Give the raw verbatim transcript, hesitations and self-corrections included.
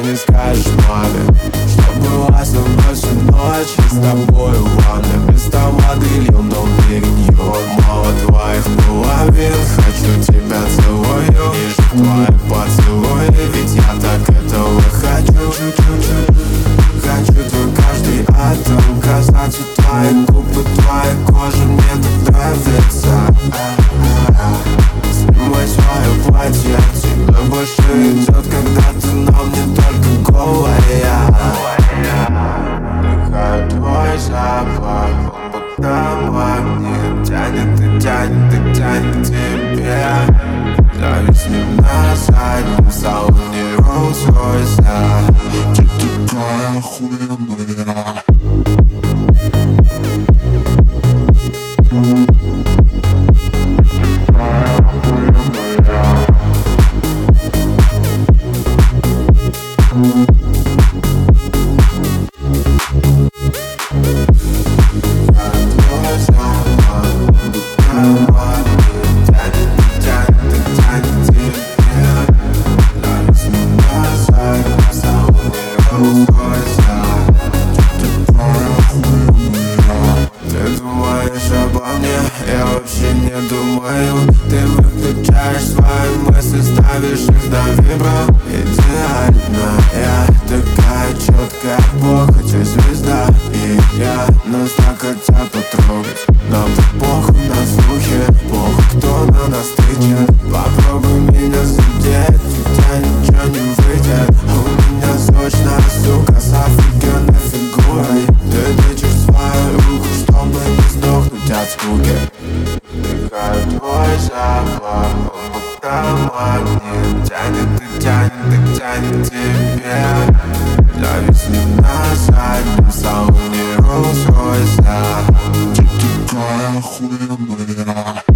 не скажешь маме, что была со мной всю ночь и с тобой в ванной. Вместо воды лил, но переньон. Мало твоих половин, хочу тебя целую, ниже твои поцелуи, ведь я так этого хочу. Хочу твой каждый атом, касаться твоих губ и твоей кожи, мне так нравится. Снимай свое платье, тебе больше идет, когда ты на мне только голая. Вдыхаю твой запах, он будто магнит, тянет и тянет и тянет к тебе. Зависнем на заднем салоне Rolls-Royce. Ты такая охуенная. Я вообще не думаю, ты выключаешь свои мысли, ставишь их на вибро. Идеальная, такая четкая, похоть звезда. И я нас так хотят потрогать, нам так похуй на слухи, похуй кто на нас тычет. Попробуй меня задеть, у тебя ничего не выйдет. У меня сочная сука с офигенной фигурой. Ты тычешь свою руку, чтобы не сдохнуть от скуки. Вдыхаю твой запах, он будто магнит, тянет и тянет и тянет к тебе. Зависнем на заднем салоне Rolls-Royce. Ты такая охуенная.